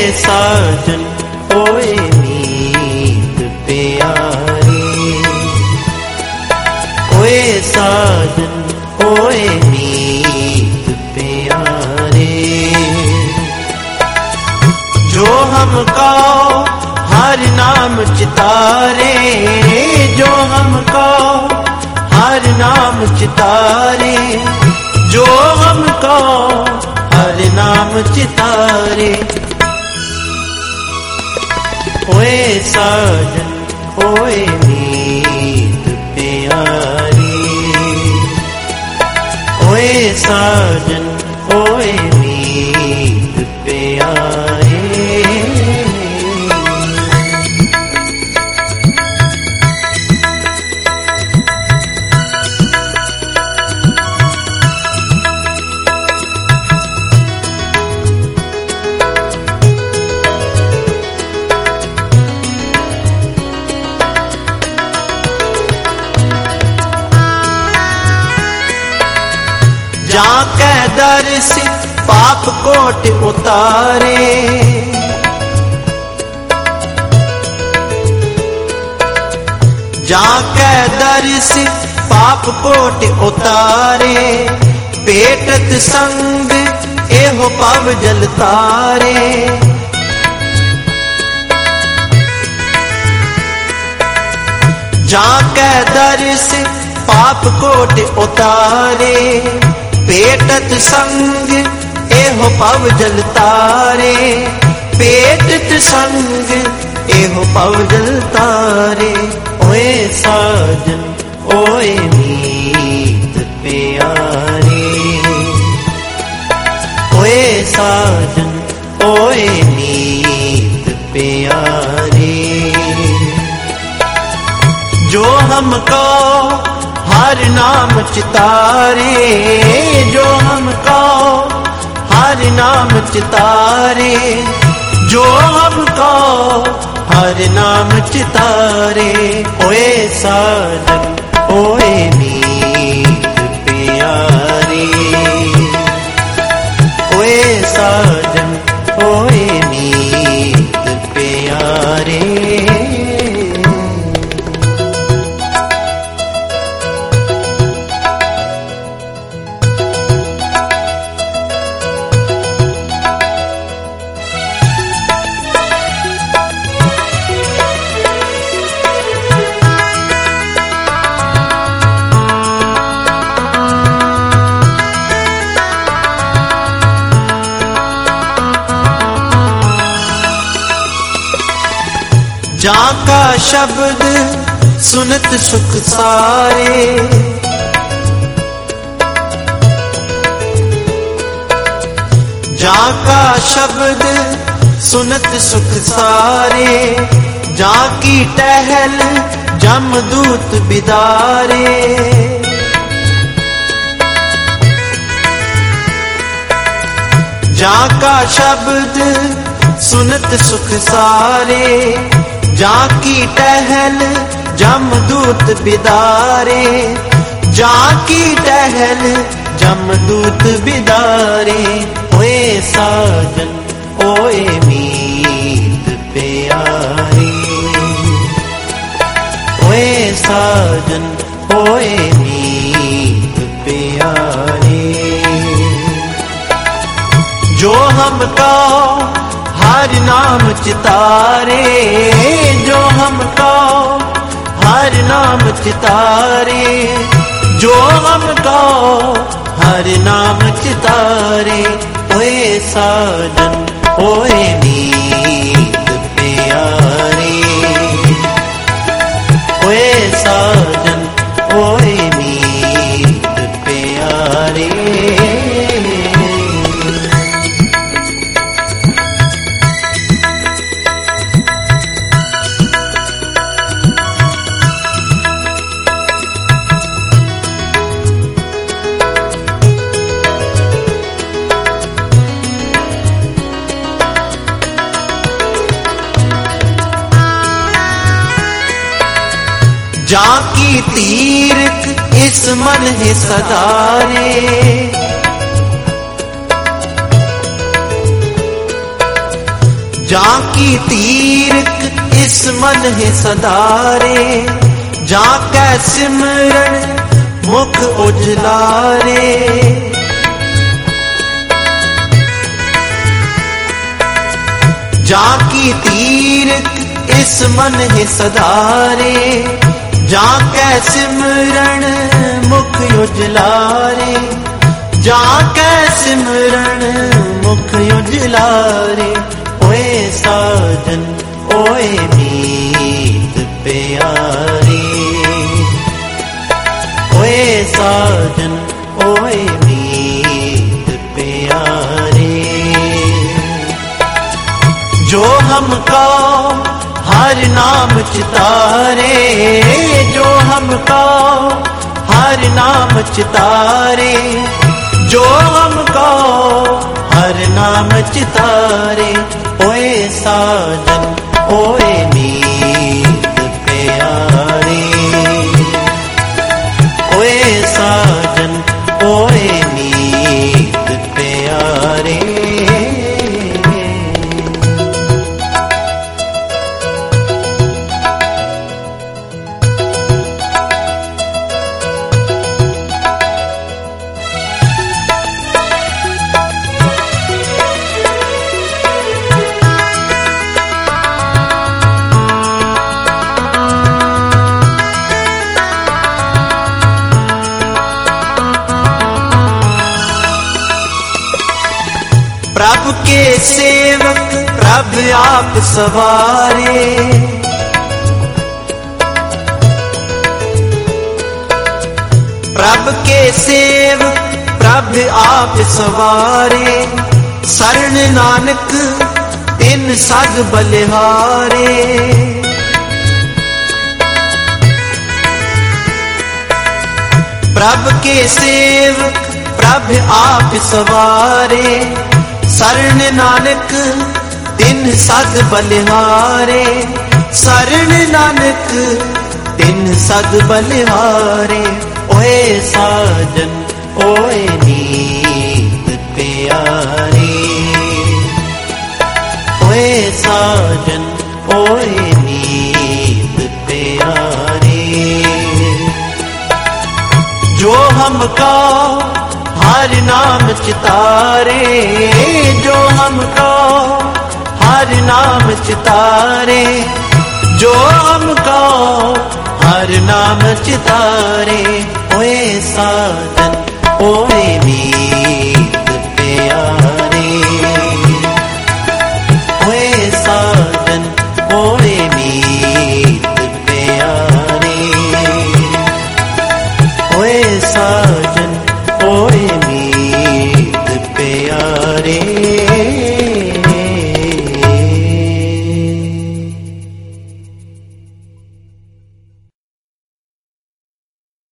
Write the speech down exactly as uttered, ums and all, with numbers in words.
साजन ओए मीत प्यारे, ओए साजन ओए मीत प्यारे। जो हमको हर नाम चितारे, जो हमको हर नाम चितारे, जो हमको हर नाम चितारे। ओए साजन ओए मीत प्यारे, ओए साजन ओए मीत प्यारे। जाके दर से पाप कोट उतारे, जाके दर से पाप कोट उतारे। पेटत संग एहो पव जल तारे, जाके दर से पाप कोट उतारे। पेटत संग एहो पव जल तारे, पेटत संग एहो पव जल तारे। ओए साजन ओए मीत प्यारे, ओए साजन ओए मीत प्यारे। जो हमको हर नाम चितारे, जो हमको हर नाम चितारे, जो हमको हर नाम चितारे। ओए साजन ओए मीत प्यारे, ओए साजन ओए मीत प्यारे। जाका शब्द सुनत सुख सारे, जाका शब्द सुनत सुख सारे। जाकी टहल जमदूत बिदारे, जाका शब्द सुनत सुख सारे। जाकी टहल जमदूत बिदारे, जाकी टहल जमदूत बिदारे। ओए साजन ओए मीत प्यारे, ओए साजन ओए मीत प्यारे। जो हमको हर नाम चितारे, जो हमको हर नाम चितारे, जो हमको हर नाम चितारे। ओए साजन ओए मीत प्यारे, ओए साजन ओए मीत प्यारे। जाकी तीर्थ इस मन है सदारे, जाकी तीरक इस मन है सदारे, जाकै सिमरन मुख उजलारे। जाकी तीरक इस मन है सदारे, जाकै सिमरन मुख उजलारे। जाकै सिमरन मुख उजलारे। ओए साजन ओए मीत प्यारे, ओए साजन ओए मीत प्यारे। जो हमको हर नाम चितारे, जो हमको हर नाम चितारे, जो हमको हर नाम चितारे। ओए साजन ओए मीत प्यारे, ओए साजन ओए मीत प्यारे। प्रभु के सेवक प्रभु आप सवारे, प्रभु के सेवक प्रभु आप सवारे। शरण नानक तिन सग बलिहारे। प्रभु के सेवक प्रभु आप सवारे। शरण नानक तिन सद बलिहारे। शरण नानक तिन सद बलिहारे। ओए साजन ओए मीत प्यारे, ओए साजन ओए मीत प्यारे। जो हमको हर नाम चितारे, जो हमको हर नाम चितारे, जो हमको हर नाम चितारे। ओए साजन ओए मीत प्यारे, ओए साजन ओए मीत प्यारे। ओए सा